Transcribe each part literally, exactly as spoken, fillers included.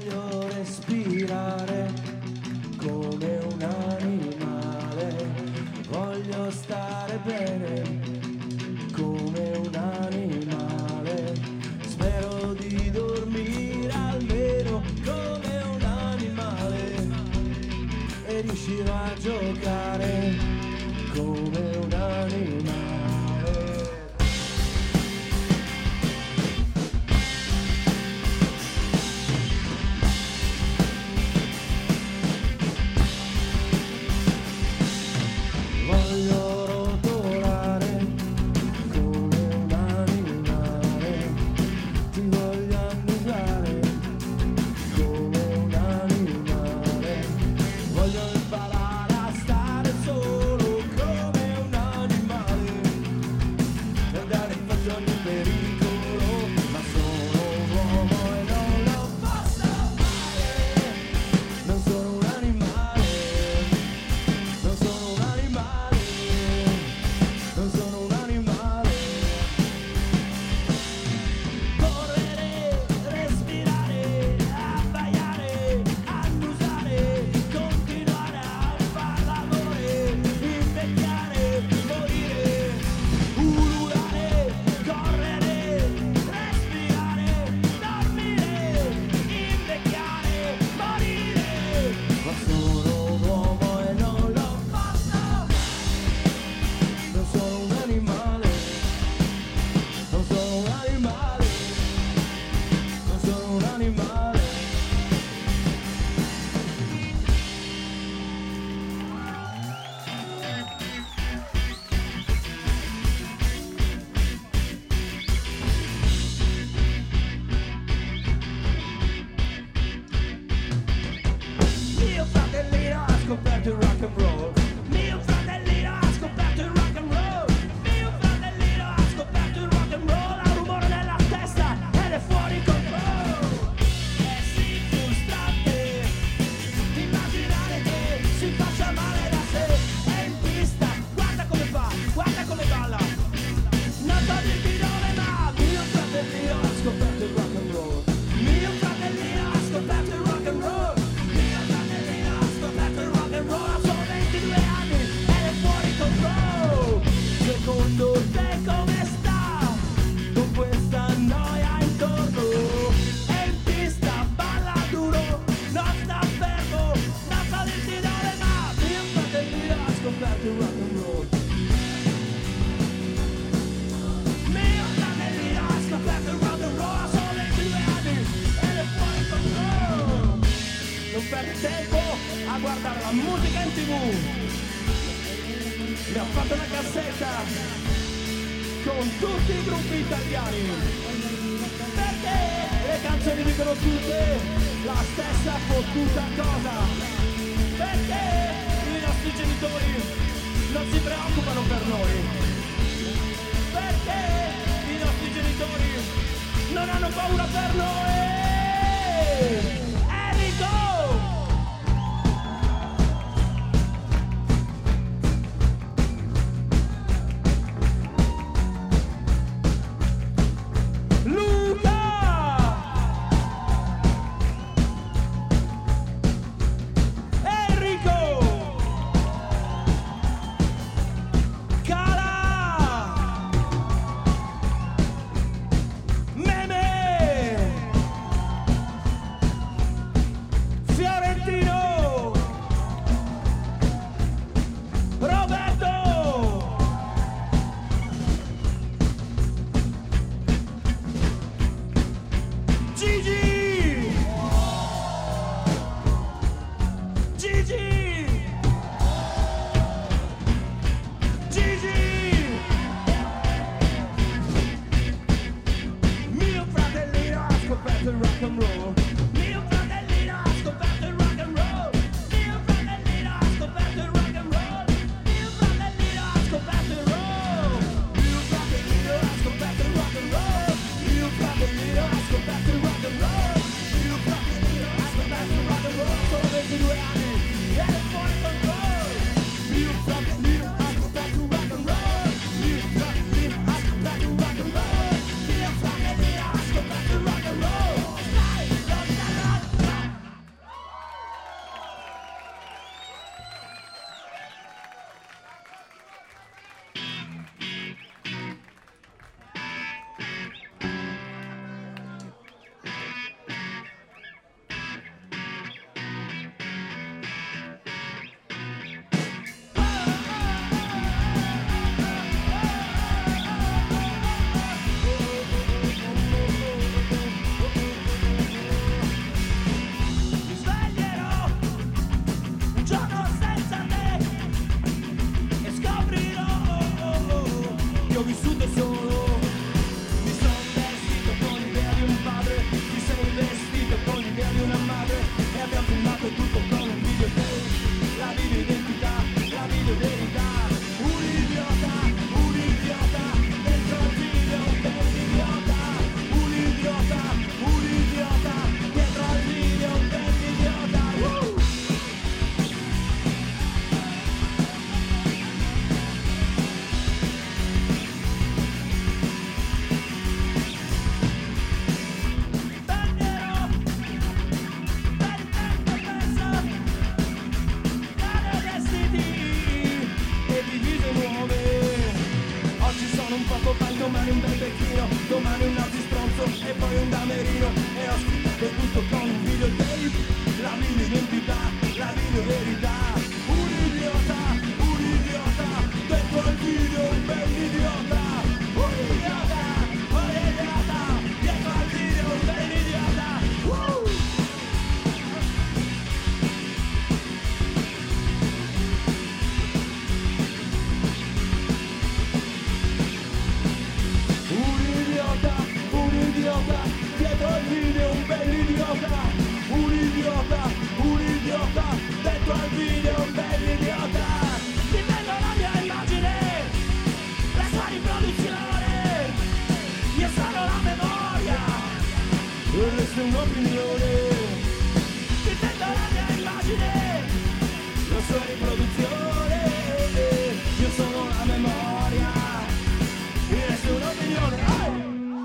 Voglio respirare come un animale, voglio stare bene come un animale, spero di dormire almeno come un animale e riuscirò a giocare come un animale. Voglio rotolare come un animale, ti voglio annusare come un animale, voglio imparare a stare solo come un animale, e andare in faccia ogni pericolo, ma sono un uomo e non lo posso fare, non sono un animale, non sono un animale. Non sono un animale. Correre, respirare, abbaiare, annusare, continuare a far l'amore, invecchiare, morire, ululare, correre, respirare, dormire, invecchiare, morire. Ma sono un uomo e non lo posso. Non sono un animale, non sono un animale, non sono un animale. Mio fratellino ha scoperto il rock and roll. Mio fratellino ha scoperto il rock and roll. Mio fratellino ha scoperto il rock and roll. Ha un rumore nella testa ed è fuori controllo. È sì frustrante immaginare che si faccia male da sé. È in pista, guarda come fa, guarda come balla. Non so dirti dove, ma mio fratellino ha scoperto il rock and roll. Mio fratellino ha scoperto il rock and roll. Mio fratellino ha scoperto il rock and roll. Ha solo ventidue anni ed è fuori controllo. Secondo te come sta con questa noia intorno? È in pista, balla duro, non sta fermo, non so dirti dove, ma mio fratellino ha scoperto il rock and roll. Mio fratellino ha scoperto il rock and roll. Ha solo ventidue anni ed è fuori controllo. Non perdi tempo a guardare la musica in tv. Mi ha fatto una cassetta con tutti i gruppi italiani, perché le canzoni dicono tutte la stessa fottuta cosa, perché i nostri genitori non si preoccupano per noi, perché i nostri genitori non hanno paura per noi. Enrico! Yeah. verità. Un idiota, un idiota, dentro al video un bell'idiota. Un idiota, un idiota, dietro al video un bell'idiota. Uh! Un idiota, un idiota, dietro al video un bell'idiota. Un idiota, un idiota, dentro al video un bell'idiota. Ti vedo la mia immagine, la sua riproduzione. Io sono la memoria, e resto un'opinione. Ti vedo la mia immagine, la sua riproduzione. Io sono la memoria, e resto un'opinione. Oh!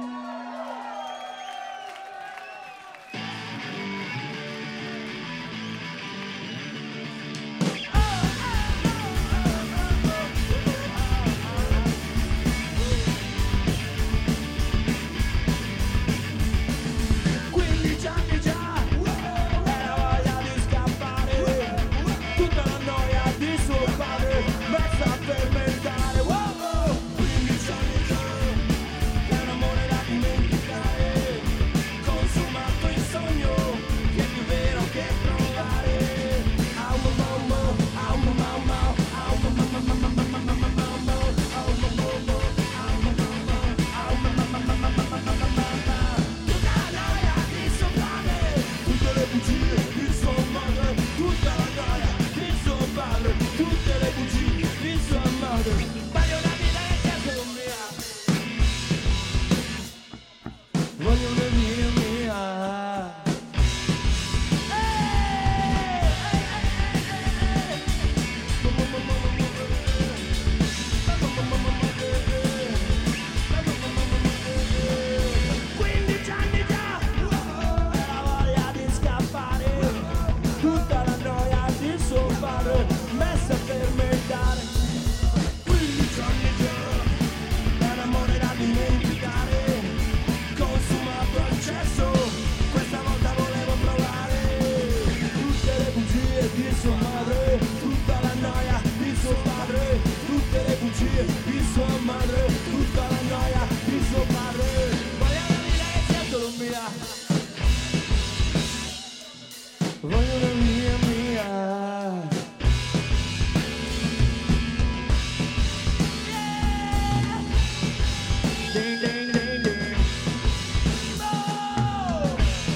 quindici anni già, era voglia di scappare, tutta la noia di suo padre, messa a fermentare. Wow! quindici anni già, è un amore da dimenticare, consumato in sogno, che è più vero che provare. Au mau mau, au mau mau, au mau mau mau mau mau mau mau mau, au mau mau mau, au mau mau mau, au mau mau mau mau mau mau mau mau. Tutta la noia di suo padre, tutte le bugie di sua madre, tutta la noia di suo padre, tutte le bugie di sua madre. Voglio una vita che sia solo mia, voglio una vita mia. quindici anni già, era voglia di scappare, tutta la noia di suo padre, messa a fermentare. quindici anni già, è un amore da dimenticare, consumato al cesso, questa volta volevo provare. Tutte le bugie di sua madre, tutta la noia di suo padre, tutte le bugie di sua madre, tutta la noia di suo padre. Voglio una vita che sia solo mia, voglio una vita mia. Ding ding ding ding. Oh!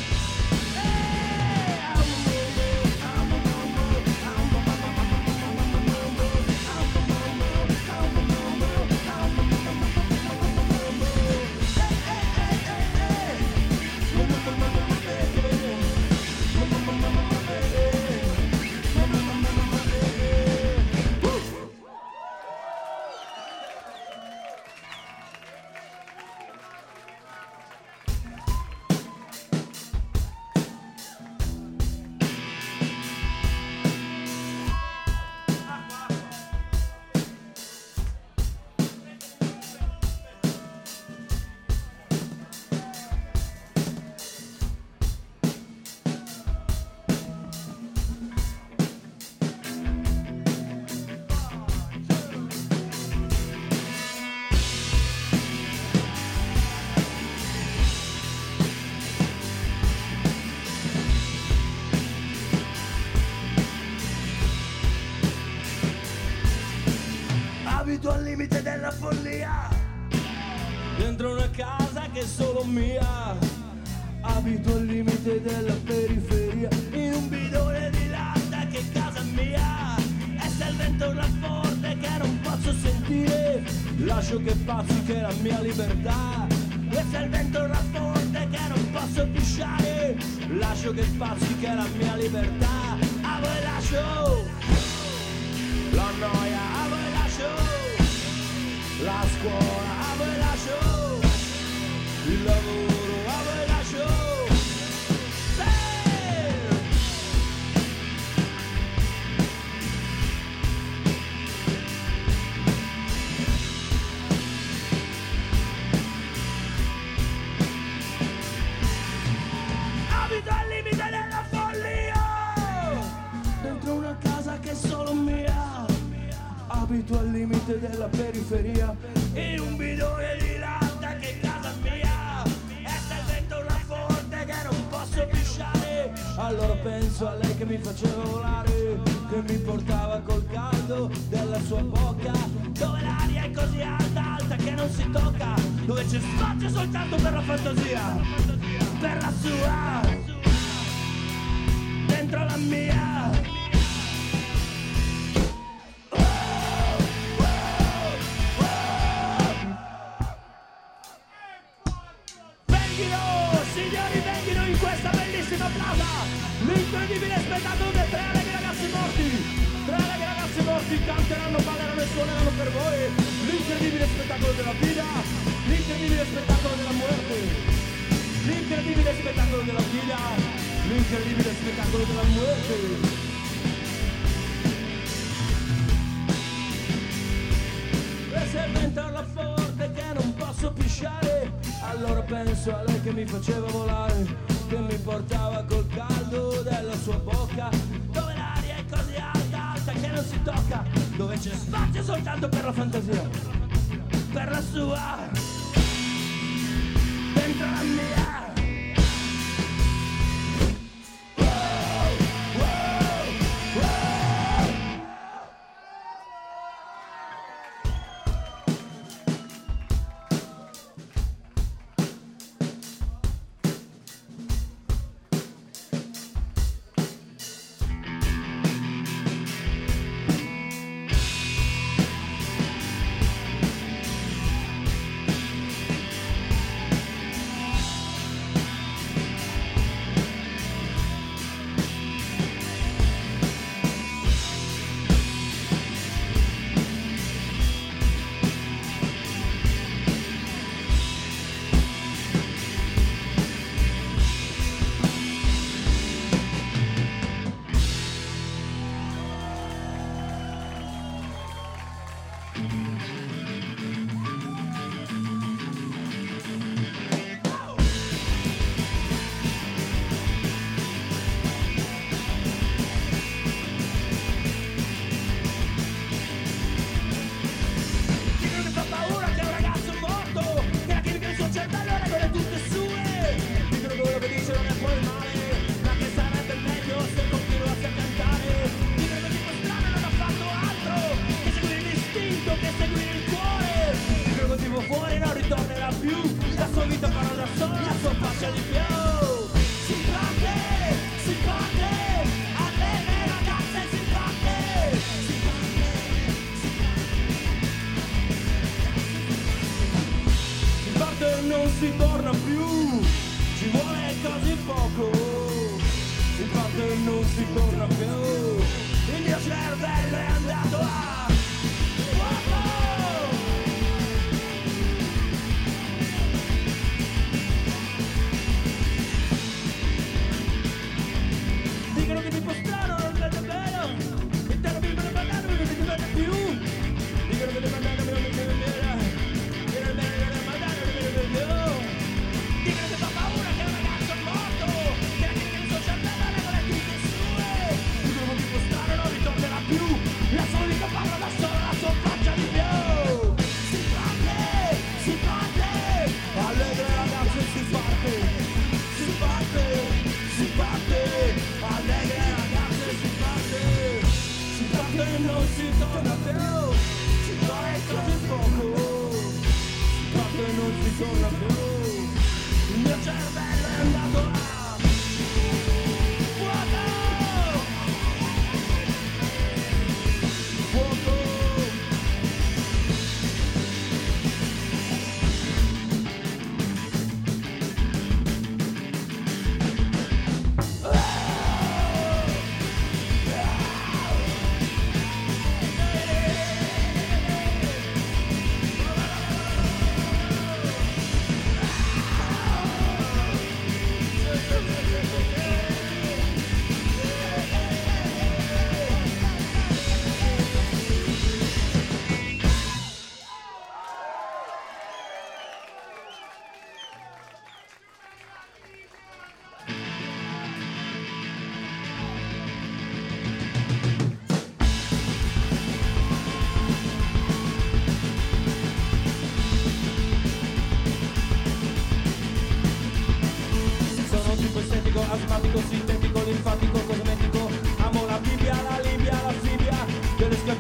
Hey! Au mau mau, au mau mau, au mau mau mau mau mau mau mau, au mau mau mau, au mau mau mau, au mau mau mau mau mau mau. Hey hey hey hey hey. Mau mau mau mau mau hey. Mau mau mau mau mau hey. Mau mau mau mau mau hey. Woo! Abito al limite della follia, dentro una casa che è solo mia. Abito al limite della periferia, in un bidone di latta che è casa mia. E se il vento urla forte che non posso sentire, lascio che passi che è la mia libertà. E se il vento urla forte che non posso pisciare, lascio che passi che è la mia libertà. A voi lascio la noia, a voi lascio la scuola, a voi lascio il lavoro, a voi lascio sì! Abito al limite della follia, dentro una abito al limite della periferia, in un bidone di latta che è casa mia, e sta il vento una forte che non posso pisciare. Allora penso a lei che mi faceva volare, che mi portava col caldo della sua bocca, dove l'aria è così alta, alta che non si tocca, dove c'è spazio soltanto per la fantasia, per la sua, dentro la mia. Signori, venghino in questa bellissima plaza, l'incredibile spettacolo dei tre allegri ragazzi morti. Tre allegri ragazzi morti canteranno, balleranno e suoneranno per voi l'incredibile spettacolo della vita, l'incredibile spettacolo della muerte, l'incredibile spettacolo della vita, l'incredibile spettacolo della muerte. E se ventarla forte che non posso pisciare, allora penso a lei che mi faceva volare, che mi portava col caldo della sua bocca, dove l'aria è così alta, alta che non si tocca, dove c'è spazio soltanto per la fantasia, per la sua, dentro la mia. Non si torna più, ci vuole così poco, si parte non si torna più, il mio cervello è andato a fuoco. Dicono che mi postano, non vedo bello, intero mi vedo mandare, non mi vedo più, dicono che mi mandano, non mi vedo bene. Dicono che fa paura che un ragazzo è morto, che la chimica del suo cervello regola tutte sue. Dicono che tipo strano non ritornerà più, la sua vita parla da sola, la sua faccia di più. Si parte, si parte, allegre ragazze si parte, si parte, si parte, allegre ragazze si parte, si parte e non si torna più, si vuole così poco, si parte e non si torna più. Il mio cervello è andato a fuoco! Fuoco!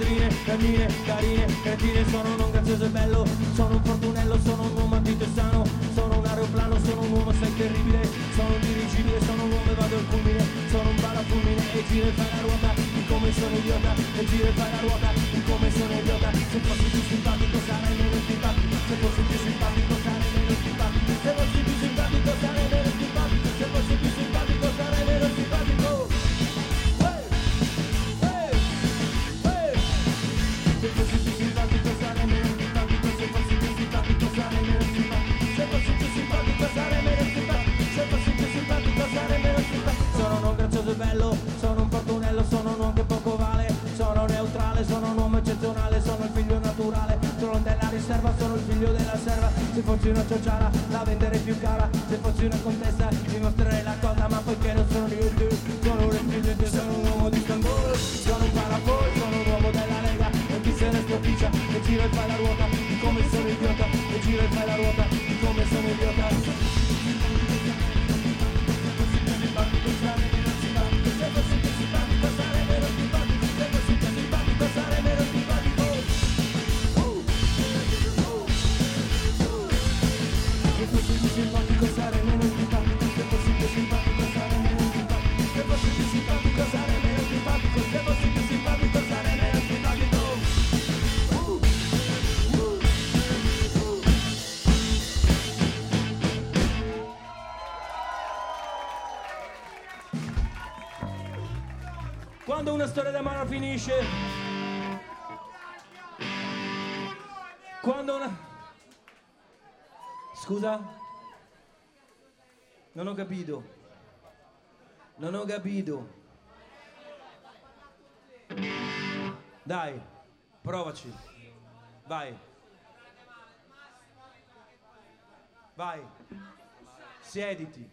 Madrine, cammine, carine, cretine, sono non grazioso e bello, sono un fortunello, sono un uomo andito e sano, sono un aeroplano, sono un uomo sei terribile, sono un dirigibile, sono un uomo e vado al culmine, sono un parafulmine e giro e fai la ruota, di come sono idiota, e giro e fai la ruota, di come sono idiota, se fossi più simpatico sarei meno simpatico, se fossi più simpatico sarei meno simpatico, se fossi più simpatico sarei meno simpatico, se fossi più simpatico sarei meno simpatico. Se fossi più simpatico sarei meno simpatico, se fossi più simpatico sarei meno simpatico, se fossi più simpatico sarei meno simpatico, se fossi più simpatico sarei meno simpatico. Sono non grazioso e bello, sono un fortunello, sono un uomo che poco vale, sono neutrale, sono un uomo eccezionale, sono il figlio naturale, sono della riserva, sono il figlio della serva, se fossi una ciociara la venderei più cara, se fossi una contessa ti mostrerei la cosa, ma poiché non sono niente, sono un respingente, sono un uomo di Istanbul, sono un parapol, sono un uomo della Lega, e chi se ne stropiccia, e gira e fai la ruota, di come sono idiota, e gira e fai la ruota, di come sono idiota. Se fossi più simpatico sarei meno simpatico, se fossi più simpatico sarei meno simpatico. Se fossi più simpatico sarei meno simpatico, se fossi più simpatico sarei meno simpatico, se fossi più simpatico sarei meno simpatico, se fossi più simpatico sarei meno simpatico. Quando una storia d'amore finisce, quando una... Scusa? Non ho capito. Non ho capito. Dai, provaci. Vai. Vai. Siediti.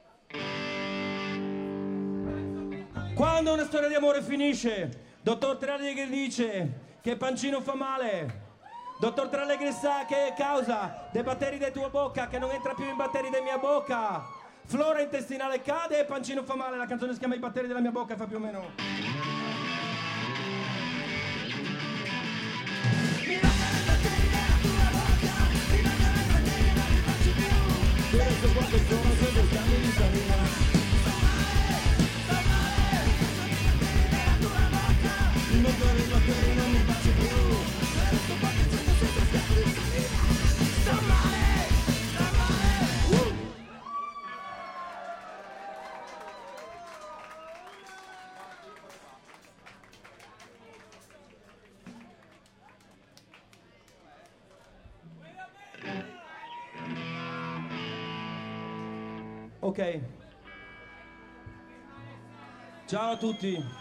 Quando una storia di amore finisce, dottor Trallegri dice che pancino fa male. Dottor Trallegri sa che è causa dei batteri della tua bocca, che non entra più in batteri della mia bocca. Flora intestinale cade e pancino fa male. La canzone si chiama I batteri della mia bocca e fa più o meno. Mi mancano i batteri della tua bocca, mi mancano i batteri e non li faccio più. Penso quanto sono se due scambi di salina. Non per i batteri non mi faccio più. Adesso quanto c'è senza scatto di salina. Sto male, sto male. uh. Ok. Ciao a tutti.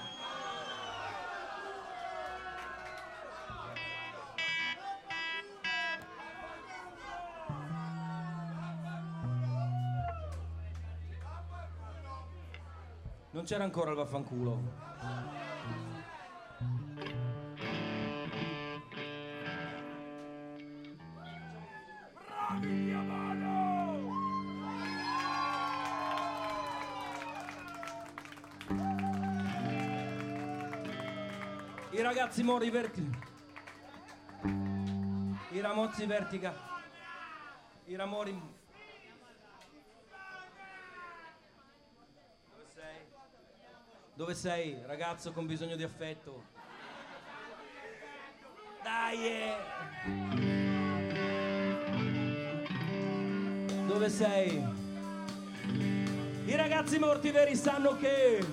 Non c'era ancora il vaffanculo. I ragazzi mori verti. I ramozzi vertica. I ramori. Dove sei, ragazzo con bisogno di affetto? Dai! Eh. Dove sei? I ragazzi morti veri sanno che...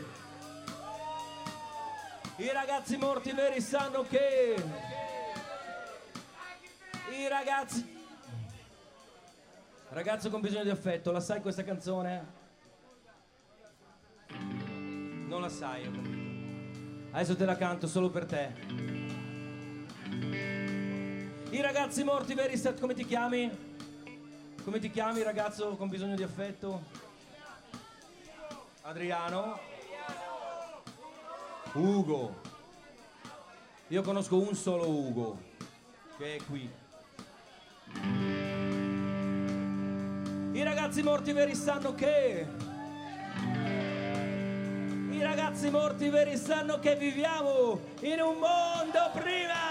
I ragazzi morti veri sanno che... I ragazzi... Ragazzo con bisogno di affetto, la sai questa canzone? Non la sai, ho capito. Adesso te la canto solo per te. I ragazzi morti veri, come ti chiami? Come ti chiami, ragazzo con bisogno di affetto? Adriano? Ugo. Io conosco un solo Ugo, che è qui. I ragazzi morti veri sanno che... I ragazzi morti veri sanno che viviamo in un mondo quando prima.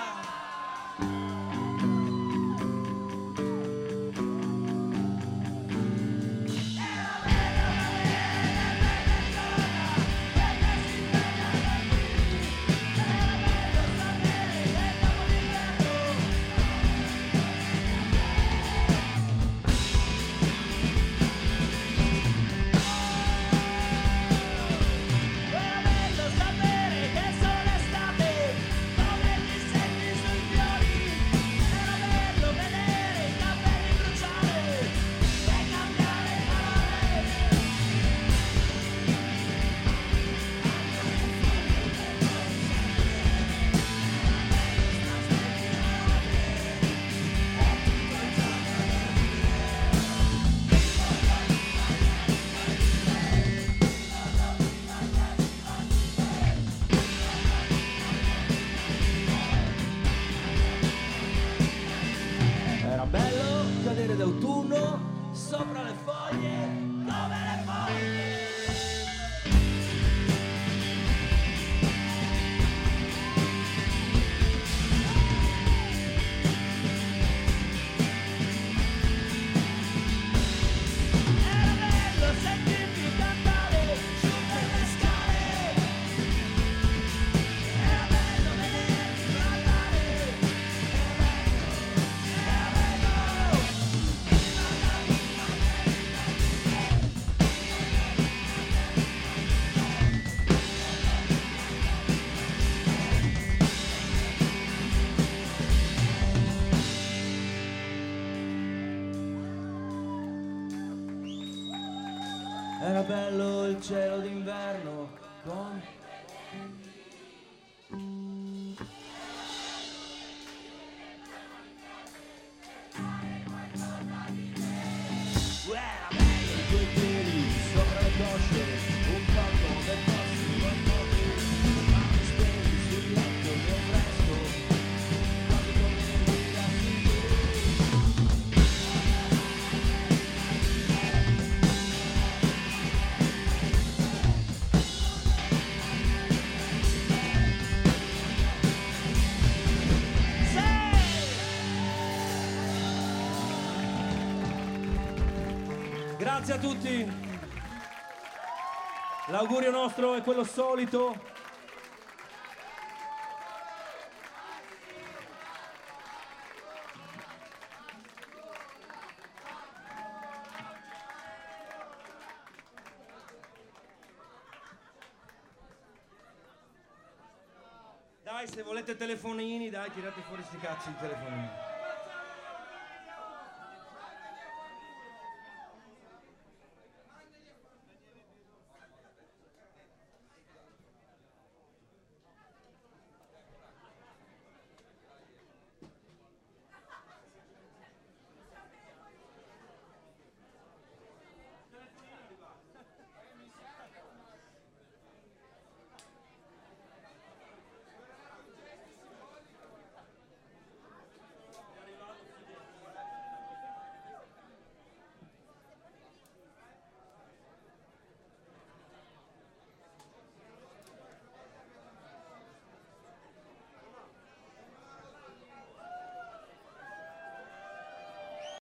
Era bello cadere d'autunno sopra le foglie come le foglie. Era bello sentirti cantare su per le scale. Era bello vederti ballare. Era bello. Era bello il cielo d'inverno con... Era bello i tuoi piedi sopra le cosce, un corpo del prossimo e poi mani spenti sul letto mio fresco, quasi come i ragazzi tuoi. Grazie a tutti. L'augurio nostro è quello solito. Dai, se volete telefonini, dai, tirate fuori sti cazzi di telefonini.